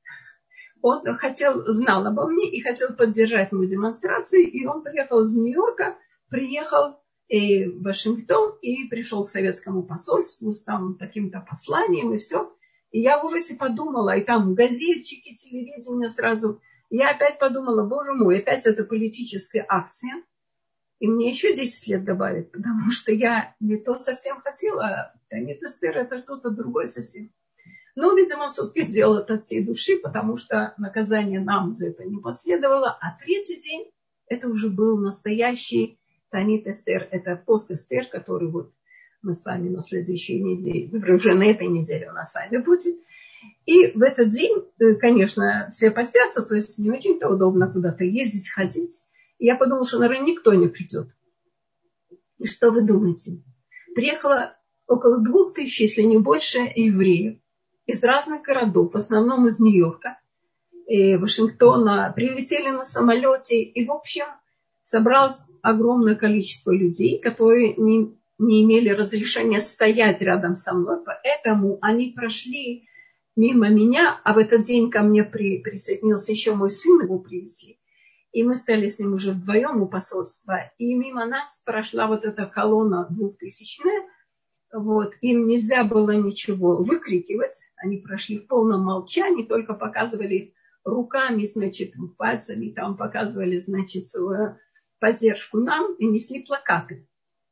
знал обо мне и хотел поддержать мою демонстрацию, и он приехал из Нью-Йорка, приехал в Вашингтон и пришел к советскому посольству с там таким-то посланием и все. И я в ужасе подумала, и там газетчики, телевидение сразу. Я опять подумала, боже мой, опять это политическая акция. И мне еще 10 лет добавят, потому что я не то совсем хотела. Танит Эстер это что-то другое совсем. Но, видимо, все-таки сделал это от всей души, потому что наказание нам за это не последовало. А третий день, это уже был настоящий Танит Эстер. Это пост Эстер, который вот мы с вами на следующей неделе, уже на этой неделе у нас с вами будет. И в этот день, конечно, все постятся, то есть не очень-то удобно куда-то ездить, ходить. И я подумала, что, наверное, никто не придет. И что вы думаете? Приехало около 2000, если не больше, евреев из разных городов, в основном из Нью-Йорка, и Вашингтона, прилетели на самолете. И, в общем, собралось огромное количество людей, которые не имели разрешения стоять рядом со мной. Поэтому они прошли мимо меня, а в этот день ко мне присоединился еще мой сын, его привезли. И мы стали с ним уже вдвоем у посольства. И мимо нас прошла вот эта колонна 2000-я. Вот. Им нельзя было ничего выкрикивать. Они прошли в полном молчании, только показывали руками, значит, пальцами, там показывали, значит, свою поддержку нам и несли плакаты.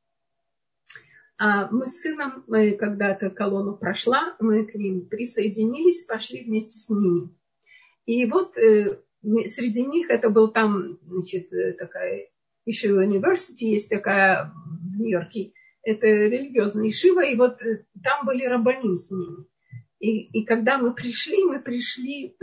А мы с сыном, когда эта колонна прошла, мы к ним присоединились, пошли вместе с ними. И вот среди них это был там, значит, такая Ишива University, есть такая в Нью-Йорке, это религиозная Ишива, и вот там были рабаним с ними. И когда мы пришли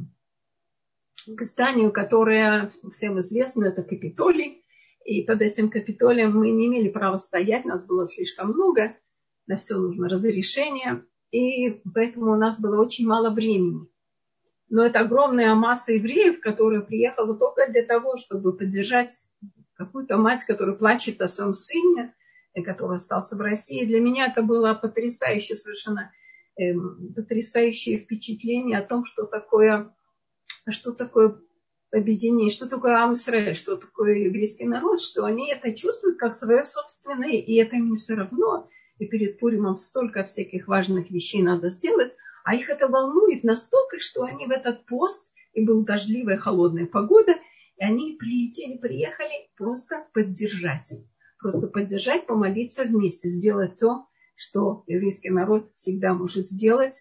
к зданию, которое всем известно, это Капитолий. И под этим Капитолием мы не имели права стоять, нас было слишком много, на все нужно разрешение, и поэтому у нас было очень мало времени. Но это огромная масса евреев, которая приехала только для того, чтобы поддержать какую-то мать, которая плачет о своем сыне, который остался в России. Для меня это было потрясающее совершенно потрясающее впечатление о том, что такое объединение, что такое Ам Исраэль, что такое еврейский народ, что они это чувствуют как свое собственное, и это им не все равно. И перед Пуримом столько всяких важных вещей надо сделать, а их это волнует настолько, что они в этот пост, и была дождливая, холодная погода, и они приехали просто поддержать, помолиться вместе, сделать то, что еврейский народ всегда может сделать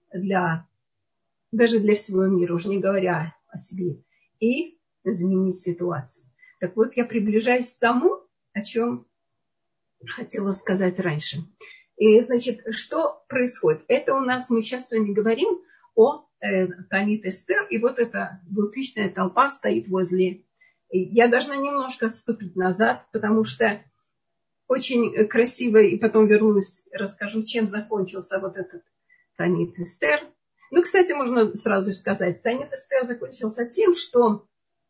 даже для всего мира, уже не говоря о себе, и изменить ситуацию. Так вот, я приближаюсь к тому, о чем хотела сказать раньше. И, значит, что происходит? Это у нас, мы сейчас с вами говорим о Танит Эстер, и вот эта 2000-я толпа стоит возле. Я должна немножко отступить назад, потому что очень красиво, и потом вернусь, расскажу, чем закончился вот этот Танит Эстер. Ну, кстати, можно сразу сказать, Танит Эстер закончился тем, что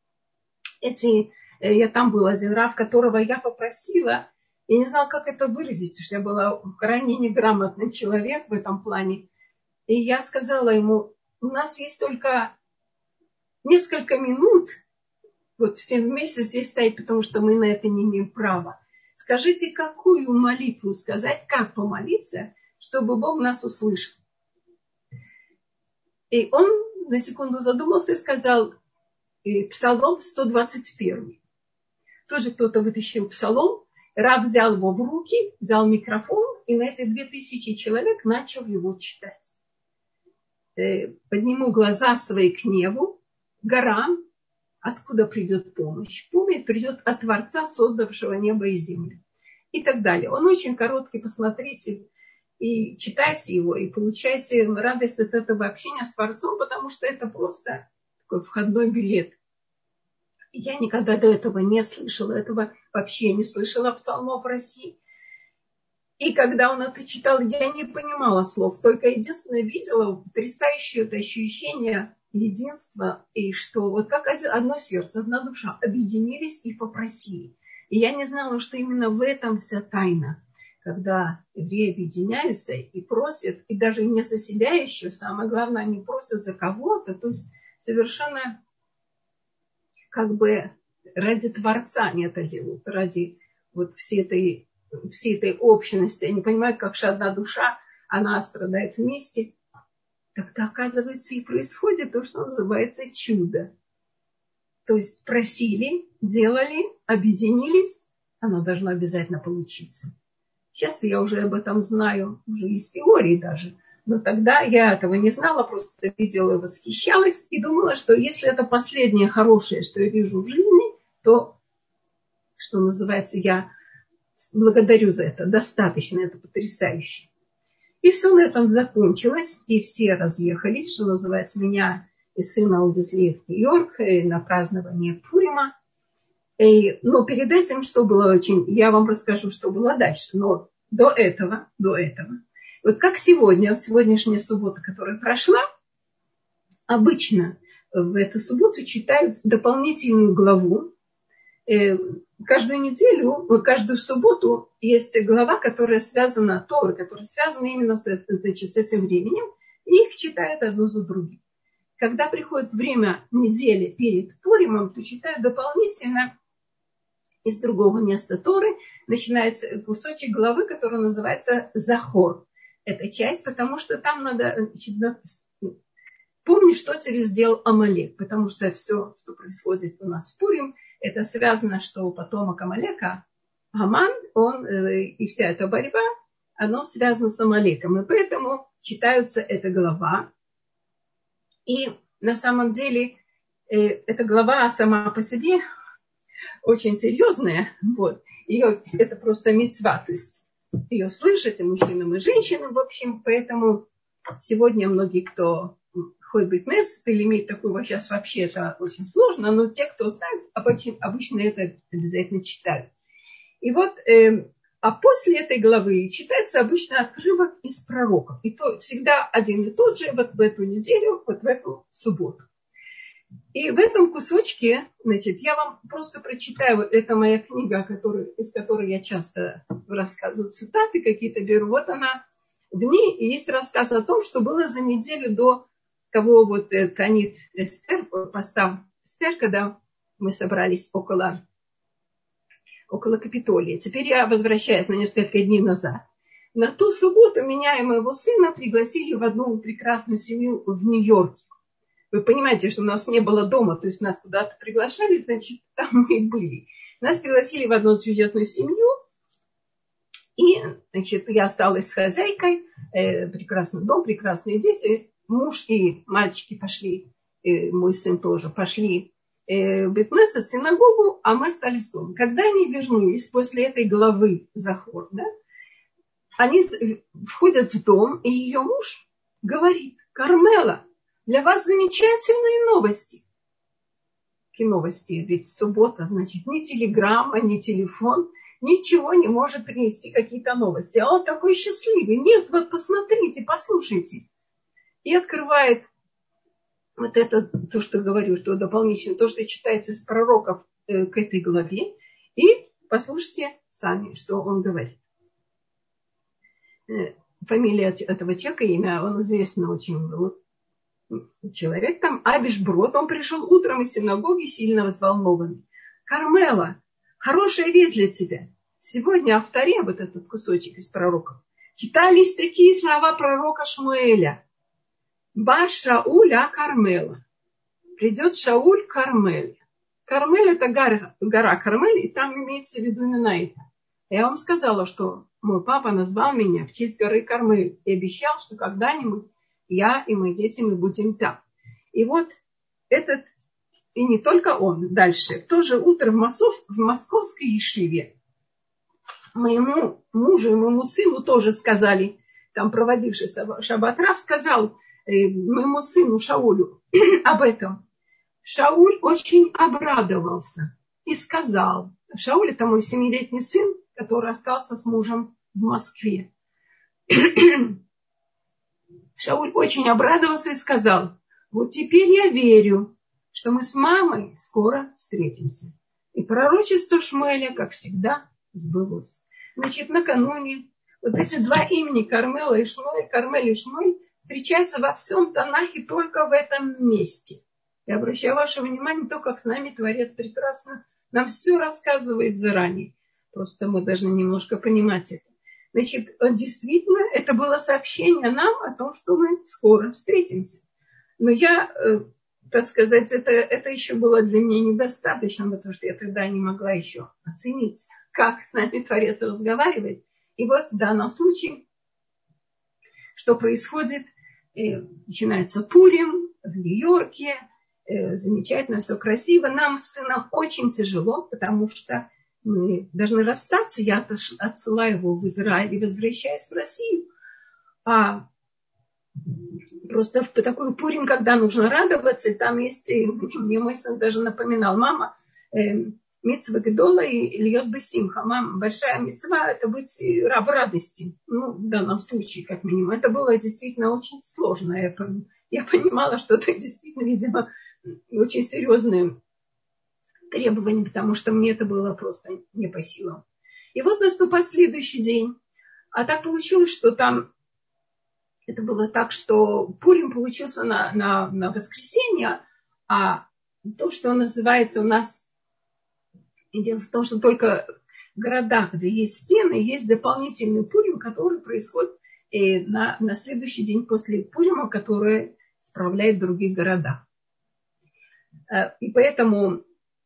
я там был один рав, которого я попросила, я не знала, как это выразить, потому что я была крайне неграмотный человек в этом плане. И я сказала ему, у нас есть только несколько минут, вот все вместе здесь стоять, потому что мы на это не имеем права. Скажите, какую молитву сказать, как помолиться, чтобы Бог нас услышал. И он на секунду задумался и сказал Псалом 121. Тоже кто-то вытащил Псалом, раб взял его в руки, взял микрофон, и на эти 2000 человек начал его читать. Подниму глаза свои к небу, горам, откуда придет помощь. Помощь придет от Творца, создавшего небо и землю. И так далее. Он очень короткий, посмотрите. и читайте его, и получайте радость от этого общения с Творцом, потому что это просто такой входной билет. Я никогда до этого не слышала, этого вообще не слышала псалмов в России. И когда он это читал, я не понимала слов, только единственное видела потрясающее это ощущение единства, и что вот как одно сердце, одна душа объединились и попросили. И я не знала, что именно в этом вся тайна, когда евреи объединяются и просят, и даже не за себя еще, самое главное, они просят за кого-то, то есть совершенно как бы ради Творца они это делают, ради вот всей этой общности. Они понимают, как же одна душа, она страдает вместе. Тогда, оказывается, и происходит то, что называется чудо. То есть просили, делали, объединились, оно должно обязательно получиться. Сейчас я уже об этом знаю, уже из теории даже. Но тогда я этого не знала, просто видела и восхищалась. И думала, что если это последнее хорошее, что я вижу в жизни, то, что называется, я благодарю за это. Достаточно, это потрясающе. И все на этом закончилось. И все разъехались, что называется, меня и сына увезли в Нью-Йорк на празднование Пурима. Но перед этим, что было очень... Я вам расскажу, что было дальше. Но до этого... Вот как сегодняшняя суббота, которая прошла, обычно в эту субботу читают дополнительную главу. Каждую неделю, каждую субботу есть глава, которая связана, Тора, которая связана именно с этим временем, и их читают одно за другим. Когда приходит время недели перед Пуримом, то читают дополнительно из другого места Торы, начинается кусочек главы, который называется Захор. Это часть, потому что там надо помнить, что тебе сделал Амалек, потому что все, что происходит у нас в Пурим, это связано, что потомок Амалека, Аман, он и вся эта борьба, оно связано с Амалеком. И поэтому читается эта глава. И на самом деле эта глава сама по себе очень серьезная. Вот. Ее, это просто мицва, то есть ее слышать и мужчинам, и женщинам, в общем. Поэтому сегодня многие, кто ходит в бейт-кнесет или имеет такую, сейчас вообще это очень сложно, но те, кто знают, обычно это обязательно читают. И вот, а после этой главы читается обычно отрывок из пророков. И то всегда один и тот же вот в эту неделю, вот в эту субботу. И в этом кусочке, значит, я вам просто прочитаю, вот это моя книга, из которой я часто рассказываю цитаты какие-то беру. Вот она, в ней есть рассказ о том, что было за неделю до того вот Танит Эстер, постав Эстер, когда мы собрались около Капитолия. Теперь я возвращаюсь на несколько дней назад. На ту субботу меня и моего сына пригласили в одну прекрасную семью в Нью-Йорке. Вы понимаете, что у нас не было дома, то есть нас куда-то приглашали, значит, там мы и были. Нас пригласили в одну чудесную семью, и, значит, я осталась с хозяйкой, прекрасный дом, прекрасные дети, муж и мальчики пошли, мой сын тоже, пошли в бейт-кнесет, в синагогу, а мы остались дома. Когда они вернулись после этой главы Захор, да, они входят в дом, и ее муж говорит: Кармела, для вас замечательные новости. Какие новости? Ведь суббота, значит, ни телеграмма, ни телефон, ничего не может принести какие-то новости. А он такой счастливый. Нет, вот посмотрите, послушайте. И открывает вот это, то, что говорю, что дополнительно, то, что читается из пророков к этой главе. И послушайте сами, что он говорит. Фамилия этого человека, имя, он известный очень был. Человек там, Абиш Брод, он пришел утром из синагоги сильно взволнованный. Кармела, хорошая весть для тебя. Сегодня в Торе, вот этот кусочек из пророков, читались такие слова пророка Шмуэля. Бар Шауля Кармела. Придет Шауль Кармель. Кармель это гора Кармель, и там имеется в виду именно это. Я вам сказала, что мой папа назвал меня в честь горы Кармель и обещал, что когда-нибудь я и мои дети, мы будем там. И вот этот, и не только он, дальше. В то же утро в московской ешиве моему мужу и моему сыну тоже сказали там проводивший шаббат рав, сказал моему сыну Шаулю об этом. Шауль очень обрадовался и сказал, Шауль это мой 7-летний сын, который остался с мужем в Москве. Шауль очень обрадовался и сказал, вот теперь я верю, что мы с мамой скоро встретимся. И пророчество Шмуэля, как всегда, сбылось. Значит, накануне вот эти два имени Кармель и Шмуэль встречаются во всем Танахе только в этом месте. Я обращаю ваше внимание, то, как с нами Творец прекрасно нам все рассказывает заранее. Просто мы должны немножко понимать это. Значит, действительно, это было сообщение нам о том, что мы скоро встретимся. Но я, так сказать, это еще было для меня недостаточно, потому что я тогда не могла еще оценить, как с нами Творец разговаривает. И вот в данном случае, что происходит, начинается Пурим в Нью-Йорке, замечательно, все красиво. Нам с сыном очень тяжело, потому что мы должны расстаться. Я отсылаю его в Израиль и возвращаюсь в Россию. А просто в такой Пурим, когда нужно радоваться, там есть, мне мой сын даже напоминал, мама, мицва гдола и льет бесимха. Мама, большая мицва, это быть раб радости. Ну, в данном случае, как минимум. Это было действительно очень сложно. Я понимала, что это действительно, видимо, очень серьезные требования, потому что мне это было просто не по силам. И вот наступает следующий день. А так получилось, что там это было так, что Пурим получился на воскресенье, а то, что называется у нас, дело в том, что только в городах, где есть стены, есть дополнительный Пурим, который происходит на следующий день после Пурима, который справляет в других городах. И поэтому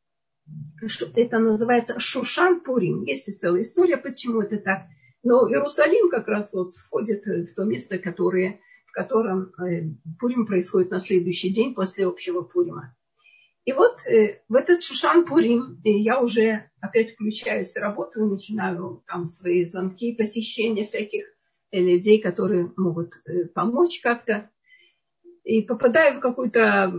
это называется Шушан Пурим. Есть и целая история, почему это так. Но Иерусалим как раз вот сходит в то место, в котором Пурим происходит на следующий день после общего Пурима. И вот в этот Шушан Пурим я уже опять включаюсь в работу и начинаю там свои звонки, посещения всяких людей, которые могут помочь как-то. И попадаю в какое-то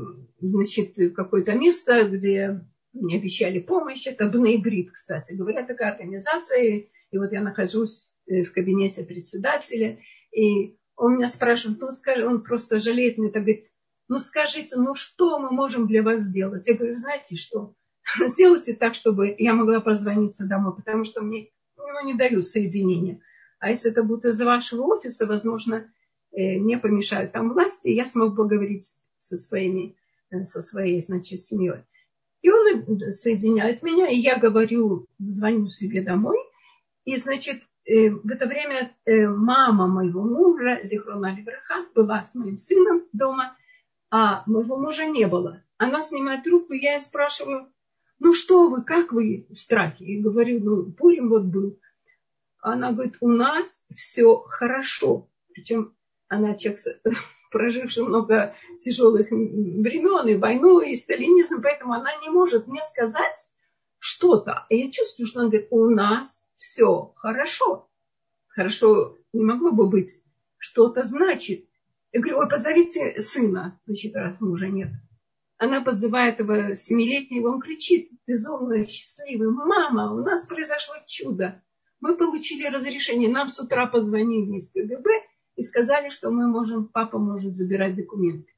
место, где мне обещали помощь. Это Бней Брит, кстати говоря, такая организация. И вот я нахожусь в кабинете председателя. И он меня спрашивает, он просто жалеет меня, так говорит, скажите, что мы можем для вас сделать? Я говорю, знаете что, сделайте так, чтобы я могла прозвониться домой, потому что мне не дают соединения. А если это будет из вашего офиса, возможно, не помешают там власти, я смогу поговорить со своей, значит, семьей. И он соединяет меня, и я звоню себе домой. И, значит, в это время мама моего мужа, Зихрона Левраха, была с моим сыном дома, а моего мужа не было. Она снимает трубку, я ей спрашиваю, что вы, как вы в страхе? И говорю, Пурим вот был. Она говорит, у нас все хорошо. Причем она человек, проживший много тяжелых времен, и войну, и сталинизм, поэтому она не может мне сказать что-то. И я чувствую, что она говорит, у нас все хорошо. Хорошо не могло бы быть. Что-то значит. Я говорю, позовите сына, значит, раз мужа нет. Она позывает его 7-летнего, он кричит, безумно счастливый, мама, у нас произошло чудо. Мы получили разрешение, нам с утра позвонили из КГБ и сказали, что папа может забирать документы.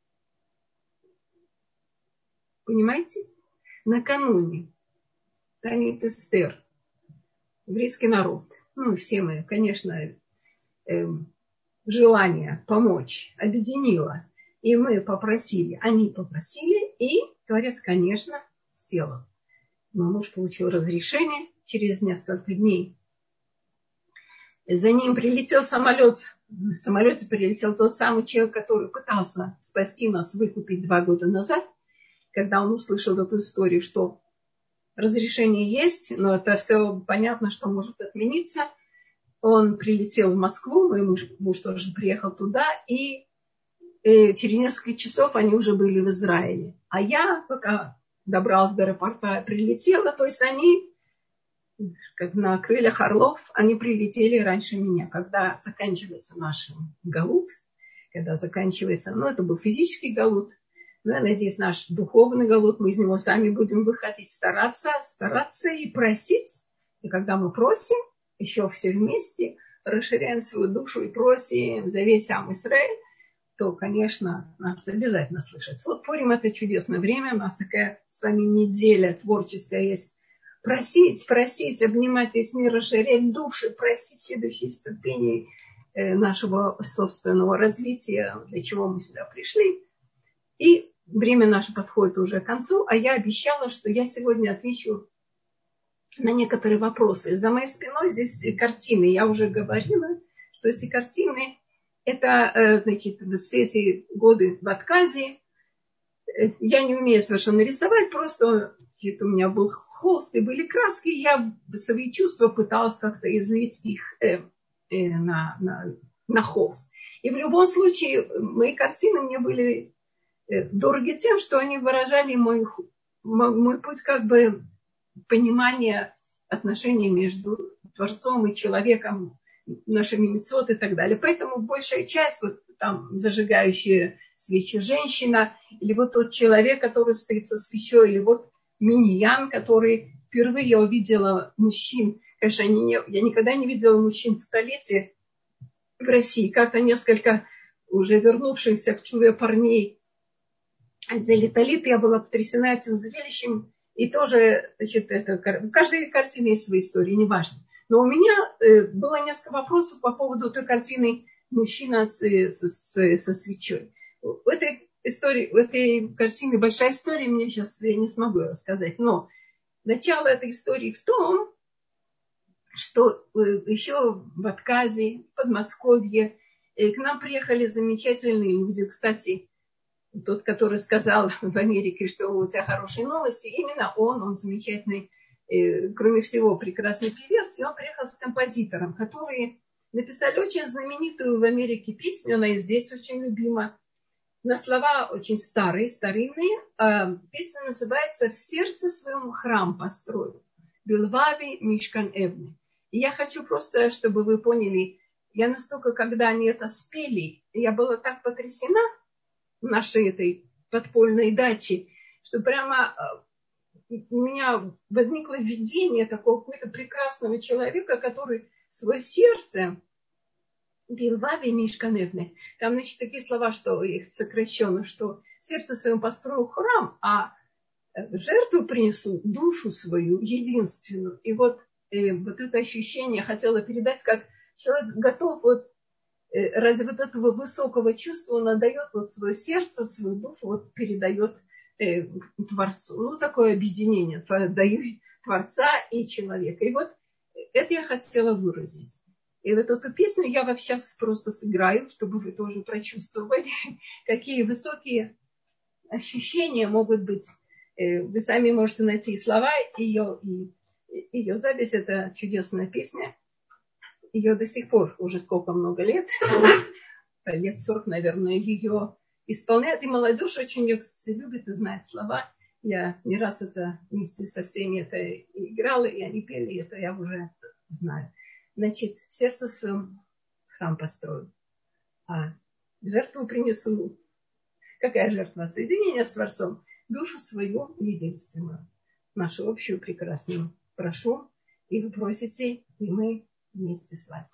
Понимаете? Накануне Танит Эстер, еврейский народ, и все мы, конечно, желание помочь объединило. И они попросили, и Творец, конечно, сделал. Мой муж получил разрешение через несколько дней. За ним прилетел самолет. В самолете прилетел тот самый человек, который пытался спасти нас, выкупить 2 года назад, когда он услышал эту историю, что разрешение есть, но это все понятно, что может отмениться. Он прилетел в Москву, мой муж тоже приехал туда, и через несколько часов они уже были в Израиле. А я, пока добралась до аэропорта, прилетела, то есть они как на крыльях орлов, они прилетели раньше меня. Когда заканчивается наш галут, когда заканчивается, это был физический галут, но я надеюсь, наш духовный галут, мы из него сами будем выходить, стараться и просить. И когда мы просим, еще все вместе, расширяем свою душу и просим за весь Ам Исраэль, то, конечно, нас обязательно слышат. Вот Пурим — это чудесное время, у нас такая с вами неделя творческая есть. Просить, обнимать весь мир, расширять души, просить следующие ступени нашего собственного развития, для чего мы сюда пришли. И время наше подходит уже к концу, а я обещала, что я сегодня отвечу на некоторые вопросы. За моей спиной здесь картины. Я уже говорила, что эти картины — это, значит, все эти годы в отказе. Я не умею совершенно рисовать, просто у меня был холст и были краски, я свои чувства пыталась как-то излить их на холст. И в любом случае мои картины мне были дороги тем, что они выражали мой путь как бы понимания отношений между Творцом и человеком, нашими мицвот и так далее. Поэтому большая часть, вот там зажигающая свечи женщина, или вот тот человек, который стоит со свечой, или вот миньян, который впервые я увидела мужчин. Конечно, я никогда не видела мужчин в столетии в России. Как-то несколько уже вернувшихся к чуве парней залетали, я была потрясена этим зрелищем. И тоже, значит, в каждой картине есть свои истории, неважно. Но у меня было несколько вопросов по поводу той картины «Мужчина со свечой». В этой картине большая история, мне сейчас я не смогу рассказать. Но начало этой истории в том, что еще в отказе, в Подмосковье, к нам приехали замечательные люди. Кстати, тот, который сказал в Америке, что у тебя хорошие новости, именно он замечательный, кроме всего, прекрасный певец, и он приехал с композитором, которые написали очень знаменитую в Америке песню, она и здесь очень любима, на слова очень старинные. Песня называется «В сердце своем храм построю, Белвави Мишкан Эвны». И я хочу просто, чтобы вы поняли, я настолько, когда они это спели, я была так потрясена нашей этой подпольной даче, что прямо у меня возникло видение такого какого-то прекрасного человека, который свое сердце Билвави Мишканевны. Там, значит, такие слова, что их сокращенно, что сердце своем построю храм, а в жертву принесу душу свою единственную. И вот это ощущение я хотела передать, как человек готов ради вот этого высокого чувства, он отдает свое сердце, свою душу, передает Творцу. Такое объединение, даю Творца и человека. И вот это я хотела выразить. И вот эту песню я вам сейчас просто сыграю, чтобы вы тоже прочувствовали, какие высокие ощущения могут быть. Вы сами можете найти слова, ее запись, это чудесная песня. Ее до сих пор, уже сколько много лет 40, наверное, ее исполняют. И молодежь очень ее, кстати, любит и знает слова. Я не раз это вместе со всеми это играла, и они пели, это я уже знаю. Значит, в сердце своем храм построю, а жертву принесу. Какая жертва? Соединение с Творцом. Душу свою единственную, нашу общую прекрасную. Прошу, и вы просите, и мы вместе с вами.